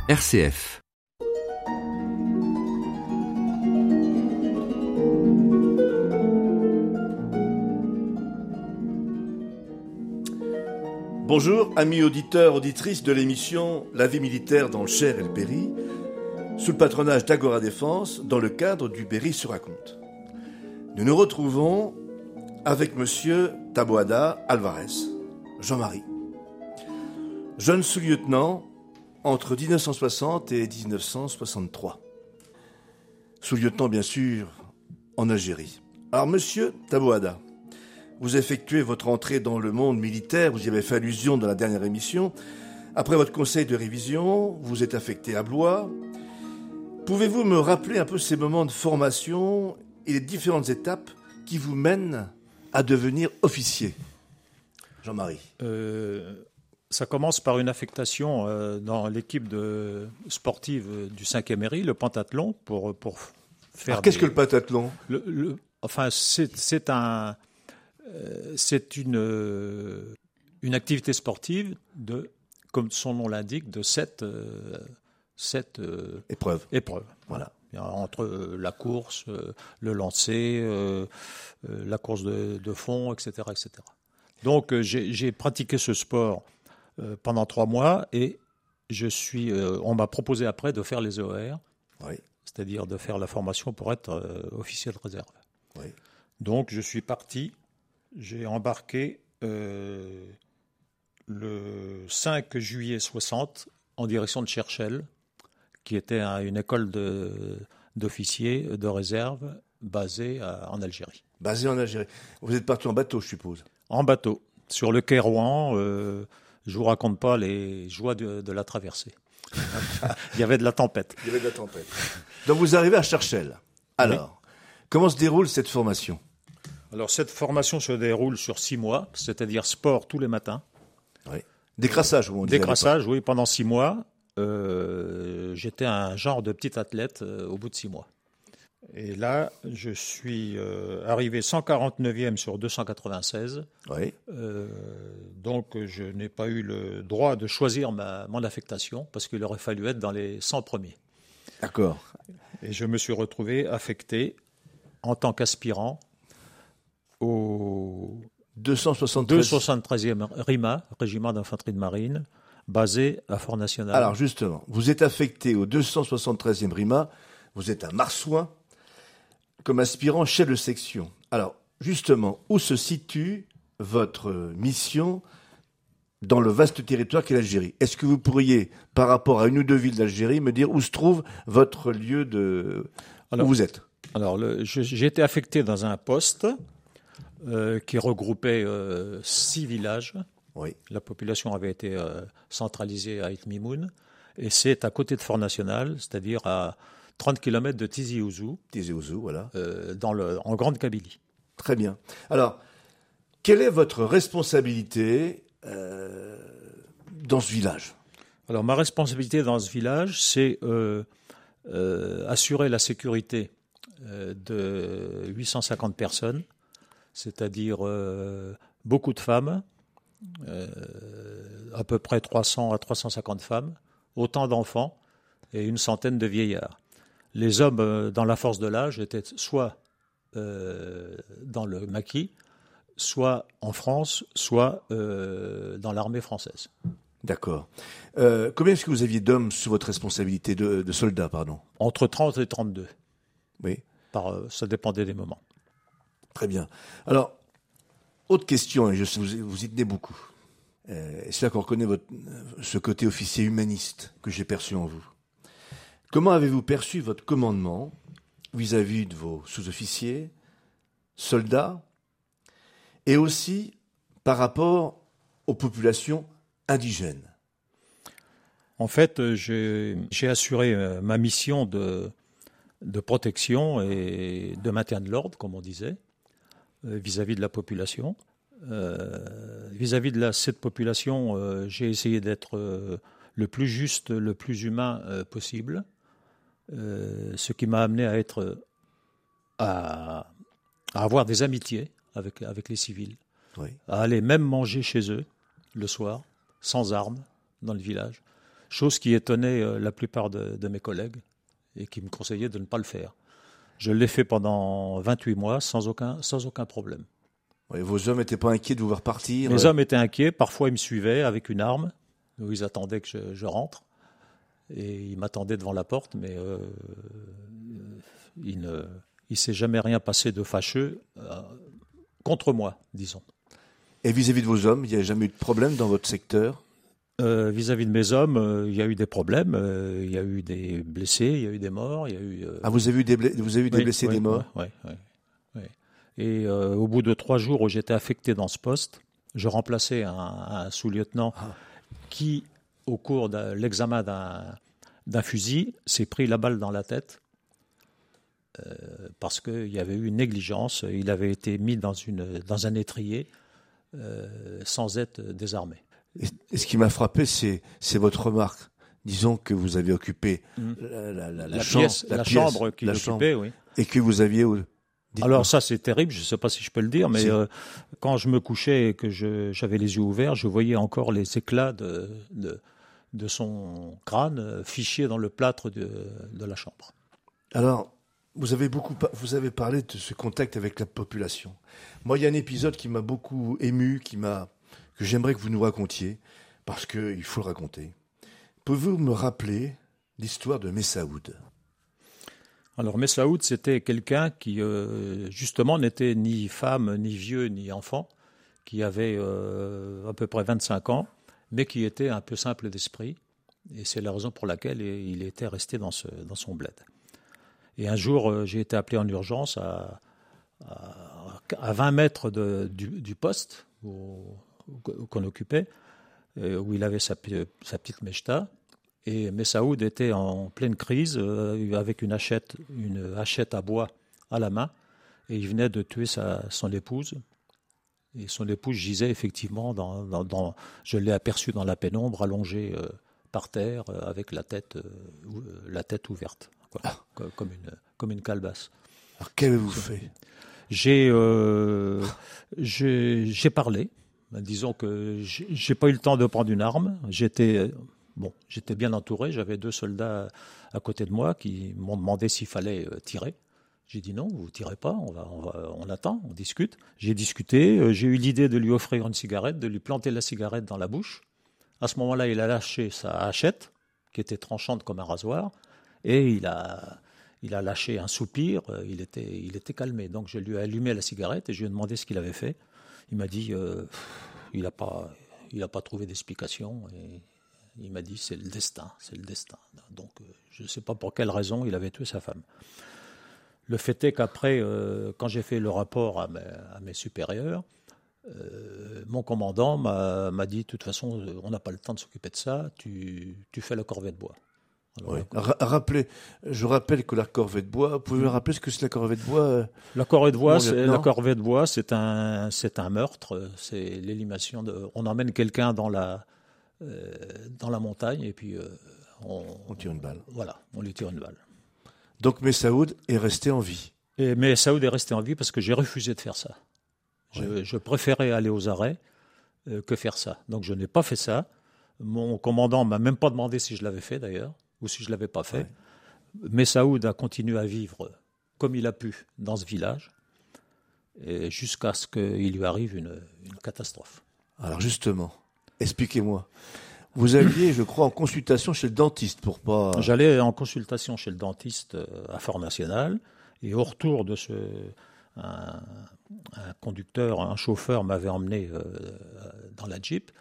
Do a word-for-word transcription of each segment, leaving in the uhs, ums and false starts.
R C F. Bonjour, amis auditeurs, auditrices de l'émission La vie militaire dans le Cher et le Berry, sous le patronage d'Agora Défense, dans le cadre du Berry se raconte. Nous nous retrouvons avec monsieur Taboada Alvarez, Jean-Marie, jeune sous-lieutenant entre dix-neuf cent soixante et dix-neuf cent soixante-trois. Sous-lieutenant, bien sûr, en Algérie. Alors, monsieur Taboada, vous effectuez votre entrée dans le monde militaire, vous y avez fait allusion dans la dernière émission. Après votre conseil de révision, vous êtes affecté à Blois. Pouvez-vous me rappeler un peu ces moments de formation et les différentes étapes qui vous mènent à devenir officier ? Jean-Marie. Euh, ça commence par une affectation euh, dans l'équipe de sportive du cinquième R I, le pentathlon, pour, pour faire... Alors, qu'est-ce des... que le pentathlon ? le, le... Enfin, c'est, c'est un... Euh, c'est une, euh, une activité sportive de, comme son nom l'indique, de sept, euh, sept euh, épreuves. épreuves. Voilà. Entre euh, la course, euh, le lancer, euh, euh, la course de, de fond, et cetera, et cetera. Donc, euh, j'ai, j'ai pratiqué ce sport euh, pendant trois mois et je suis, euh, on m'a proposé après de faire les O R, oui. C'est-à-dire de faire la formation pour être euh, officier de réserve. Oui. Donc, je suis parti. J'ai embarqué euh, le cinq juillet soixante en direction de Cherchell, qui était à une école de, d'officiers de réserve basée à, en Algérie. Basée en Algérie. Vous êtes parti en bateau, je suppose. En bateau, sur le quai Rouen. Euh, je ne vous raconte pas les joies de, de la traversée. Il y avait de la tempête. Il y avait de la tempête. Donc vous arrivez à Cherchell. Alors, oui. Comment se déroule cette formation ? Alors, cette formation se déroule sur six mois, c'est-à-dire sport tous les matins. Oui. Décrassage, on dit. Décrassage, oui, pendant six mois. Euh, j'étais un genre de petit athlète euh, au bout de six mois. Et là, je suis euh, arrivé cent quarante-neuvième sur deux cent quatre-vingt-seize. Oui. Euh, donc, je n'ai pas eu le droit de choisir ma, mon affectation parce qu'il aurait fallu être dans les cent premiers. D'accord. Et je me suis retrouvé affecté en tant qu'aspirant au deux cent soixante-treize... deux cent soixante-treizième R I M A, Régiment d'infanterie de marine, basé à Fort-National. Alors justement, vous êtes affecté au deux cent soixante-treizième R I M A, vous êtes un marsouin, comme aspirant chef de section. Alors justement, où se situe votre mission dans le vaste territoire qu'est l'Algérie ? Est-ce que vous pourriez, par rapport à une ou deux villes d'Algérie, me dire où se trouve votre lieu de... Alors, où vous êtes ? Alors, le, je, j'ai été affecté dans un poste euh, qui regroupait euh, six villages. Oui. La population avait été euh, centralisée à Etmimoun. Et c'est à côté de Fort-National, c'est-à-dire à trente kilomètres de Tizi Ouzou. Tizi Ouzou, voilà. Euh, dans le, en Grande Kabylie. Très bien. Alors, quelle est votre responsabilité euh, dans ce village ? Alors, ma responsabilité dans ce village, c'est euh, euh, assurer la sécurité euh, de huit cent cinquante personnes, c'est-à-dire euh, beaucoup de femmes, euh, à peu près trois cents à trois cent cinquante femmes, autant d'enfants et une centaine de vieillards. Les hommes euh, dans la force de l'âge étaient soit euh, dans le maquis, soit en France, soit euh, dans l'armée française. D'accord. Euh, combien est-ce que vous aviez d'hommes sous votre responsabilité, de, de soldats, pardon ? Entre trente et trente-deux. Oui. Par, euh, ça dépendait des moments. Très bien. Alors, autre question, et je sais vous, vous y tenez beaucoup. Euh, c'est là qu'on reconnaît votre, ce côté officier humaniste que j'ai perçu en vous. Comment avez-vous perçu votre commandement vis-à-vis de vos sous-officiers, soldats, et aussi par rapport aux populations indigènes ? En fait, j'ai, j'ai assuré ma mission de, de protection et de maintien de l'ordre, comme on disait, vis-à-vis de la population. Euh, vis-à-vis de la, cette population, euh, j'ai essayé d'être euh, le plus juste, le plus humain euh, possible, euh, ce qui m'a amené à être à, à avoir des amitiés avec, avec les civils, oui. à aller même manger chez eux le soir, sans armes, dans le village. chose qui étonnait euh, la plupart de, de mes collègues et qui me conseillaient de ne pas le faire. Je l'ai fait pendant vingt-huit mois sans aucun, sans aucun problème. Ouais, vos hommes n'étaient pas inquiets de vous voir partir? Mes hommes étaient inquiets, parfois ils me suivaient avec une arme, où ils attendaient que je, je rentre, et ils m'attendaient devant la porte, mais euh, il ne il s'est jamais rien passé de fâcheux euh, contre moi, disons. Et vis-à-vis de vos hommes, il n'y a jamais eu de problème dans votre secteur? Euh, vis-à-vis de mes hommes, euh, il y a eu des problèmes, euh, il y a eu des blessés, il y a eu des morts, il y a eu... Euh... Ah, vous avez eu des, bla- vous avez eu des oui, blessés, oui, des morts? Oui, oui, oui. Et euh, au bout de trois jours où j'étais affecté dans ce poste, je remplaçais un, un sous-lieutenant ah. qui, au cours de l'examen d'un, d'un fusil, s'est pris la balle dans la tête euh, parce qu'il y avait eu une négligence. Il avait été mis dans, une, dans un étrier euh, sans être désarmé. Et, et ce qui m'a frappé, c'est, c'est votre remarque. Disons que vous avez occupé mmh. la, la, la, la, chambre, pièce, la, la pièce, chambre qu'il occupait, oui. Et que vous aviez... Dites-moi. Alors ça, c'est terrible, je ne sais pas si je peux le dire, mais si. euh, quand je me couchais et que je, j'avais les yeux ouverts, je voyais encore les éclats de, de, de son crâne fichés dans le plâtre de, de la chambre. Alors, vous avez, beaucoup, vous avez parlé de ce contact avec la population. Moi, il y a un épisode qui m'a beaucoup ému, qui m'a, que j'aimerais que vous nous racontiez, parce qu'il faut le raconter. Pouvez-vous me rappeler l'histoire de Messaoud ? Alors Messaoud, c'était quelqu'un qui, euh, justement, n'était ni femme, ni vieux, ni enfant, qui avait euh, à peu près vingt-cinq ans, mais qui était un peu simple d'esprit. Et c'est la raison pour laquelle il était resté dans, ce, dans son bled. Et un jour, euh, j'ai été appelé en urgence à, à, à vingt mètres de, du, du poste où, où, qu'on occupait, où il avait sa, sa petite mechta. Et Messaoud était en pleine crise euh, avec une hachette, une hachette à bois à la main, et il venait de tuer sa, son épouse. Et son épouse gisait effectivement, dans, dans, dans, je l'ai aperçu dans la pénombre, allongée euh, par terre, euh, avec la tête, euh, la tête ouverte, quoi, ah. comme, une, comme une calebasse. Alors qu'avez-vous fait ? J'ai, euh, j'ai, j'ai parlé. Disons que j'ai pas eu le temps de prendre une arme. J'étais Bon, j'étais bien entouré, j'avais deux soldats à côté de moi qui m'ont demandé s'il fallait tirer. J'ai dit non, vous ne tirez pas, on, va, on, va, on attend, on discute. J'ai discuté, j'ai eu l'idée de lui offrir une cigarette, de lui planter la cigarette dans la bouche. À ce moment-là, il a lâché sa hachette, qui était tranchante comme un rasoir, et il a, il a lâché un soupir, il était, il était calmé. Donc je lui ai allumé la cigarette et je lui ai demandé ce qu'il avait fait. Il m'a dit, euh, il n'a pas, il a pas trouvé d'explication. Et il m'a dit, c'est le destin, c'est le destin. Donc, euh, je ne sais pas pour quelle raison il avait tué sa femme. Le fait est qu'après, euh, quand j'ai fait le rapport à mes, à mes supérieurs, euh, mon commandant m'a, m'a dit, de toute façon, on n'a pas le temps de s'occuper de ça, tu, tu fais la corvée de bois. Alors, oui. Ra- rappelez, je rappelle que la corvée de bois, vous pouvez me rappeler ce que c'est la corvée de bois euh, La corvée de bois, c'est, la corvée de bois, c'est un, c'est un meurtre, c'est l'élimination de... On emmène quelqu'un dans la... Euh, dans la montagne et puis euh, on, on tire une balle. Voilà, on lui tire une balle. Donc Messaoud est resté en vie. Et Messaoud est resté en vie parce que j'ai refusé de faire ça. Ouais. Je, je préférais aller aux arrêts euh, que faire ça. Donc je n'ai pas fait ça. Mon commandant m'a même pas demandé si je l'avais fait d'ailleurs ou si je l'avais pas fait. Ouais. Messaoud a continué à vivre comme il a pu dans ce village et jusqu'à ce qu'il lui arrive une, une catastrophe. Alors justement. Expliquez-moi. Vous alliez, je crois, en consultation chez le dentiste pour pas... J'allais en consultation chez le dentiste à Fort National et au retour de ce... Un, un conducteur, un chauffeur m'avait emmené euh, dans la Jeep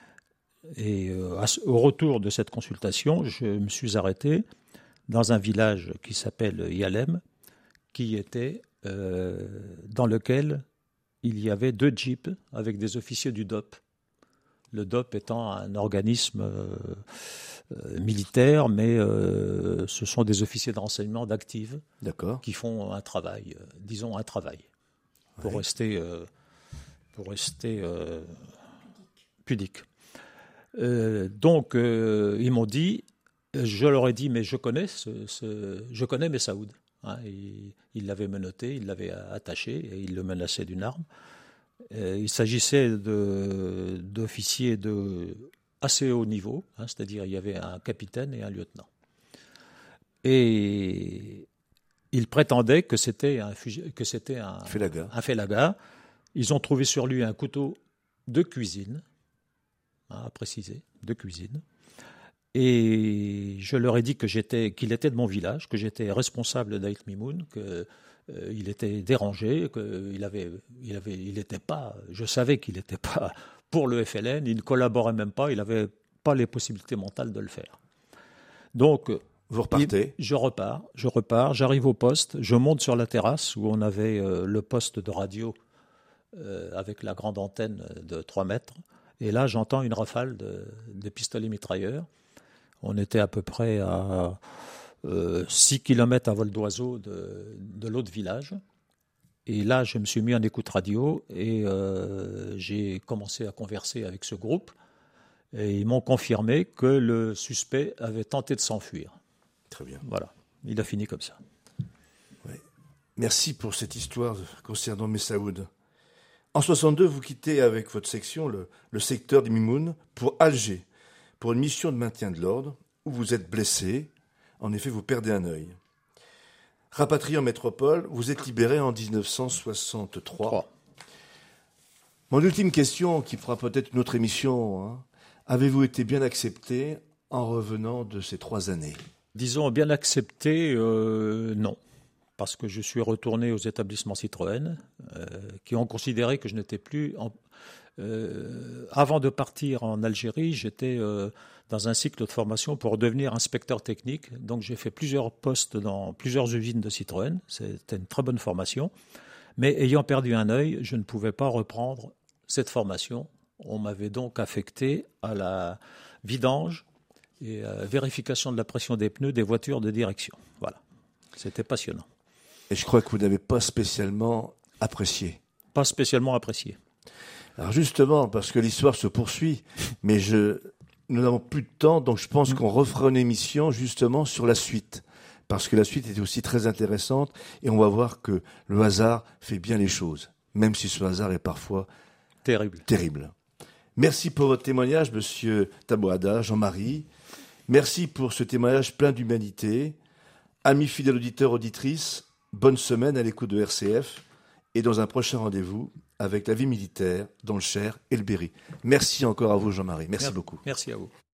et euh, à, au retour de cette consultation, je me suis arrêté dans un village qui s'appelle Yalem, qui était euh, dans lequel il y avait deux Jeeps avec des officiers du D O P. Le D O P étant un organisme euh, euh, militaire, mais euh, ce sont des officiers de renseignement d'active qui font un travail, euh, disons un travail, pour ouais. rester, euh, pour rester euh, pudique. Euh, donc, euh, ils m'ont dit, je leur ai dit, mais je connais, ce, ce, je connais Messaoud. Hein, il, il l'avait menotté, il l'avait attaché et il le menaçait d'une arme. Il s'agissait de, d'officiers de assez haut niveau, hein, c'est-à-dire il y avait un capitaine et un lieutenant. Et il prétendait que c'était un, que c'était un Félaga. un Félaga. Ils ont trouvé sur lui un couteau de cuisine, hein, à préciser, de cuisine. Et je leur ai dit que j'étais, qu'il était de mon village, que j'étais responsable d'Aït Mimoun, qu'il euh, était dérangé, qu'il avait, il avait, il était pas, je savais qu'il n'était pas pour le F L N, il ne collaborait même pas, il n'avait pas les possibilités mentales de le faire. Donc, vous repartez. Je repars, je repars, j'arrive au poste, je monte sur la terrasse où on avait euh, le poste de radio euh, avec la grande antenne de trois mètres. Et là, j'entends une rafale de, de pistolets mitrailleurs. On était à peu près à euh, six kilomètres à vol d'oiseau de, de l'autre village. Et là, je me suis mis en écoute radio et euh, j'ai commencé à converser avec ce groupe. Et ils m'ont confirmé que le suspect avait tenté de s'enfuir. Très bien. Voilà, il a fini comme ça. Ouais. Merci pour cette histoire concernant Messaoud. En soixante-deux, vous quittez avec votre section le, le secteur de Mimoun pour Alger, pour une mission de maintien de l'ordre, où vous êtes blessé. En effet, vous perdez un œil. Rapatrié en métropole, vous êtes libéré en dix-neuf cent soixante-trois. Trois. Mon ultime question, qui fera peut-être une autre émission, hein, avez-vous été bien accepté en revenant de ces trois années ? Disons bien accepté, euh, non. Parce que je suis retourné aux établissements Citroën, euh, qui ont considéré que je n'étais plus... En, euh, avant de partir en Algérie, j'étais euh, dans un cycle de formation pour devenir inspecteur technique. Donc j'ai fait plusieurs postes dans plusieurs usines de Citroën. C'était une très bonne formation. Mais ayant perdu un œil, je ne pouvais pas reprendre cette formation. On m'avait donc affecté à la vidange et euh, vérification de la pression des pneus des voitures de direction. Voilà. C'était passionnant. Et je crois que vous n'avez pas spécialement apprécié. Pas spécialement apprécié. Alors justement, parce que l'histoire se poursuit, mais je, nous n'avons plus de temps, donc je pense mmh. qu'on refera une émission justement sur la suite. Parce que la suite était aussi très intéressante et on va voir que le hasard fait bien les choses, même si ce hasard est parfois terrible. terrible. Merci pour votre témoignage, monsieur Tabouada, Jean-Marie. Merci pour ce témoignage plein d'humanité. Amis fidèles auditeurs, auditrices, bonne semaine à l'écoute de R C F et dans un prochain rendez-vous avec la vie militaire dans le Cher et le Berry. Merci encore à vous, Jean-Marie. Merci, Merci beaucoup. Merci à vous.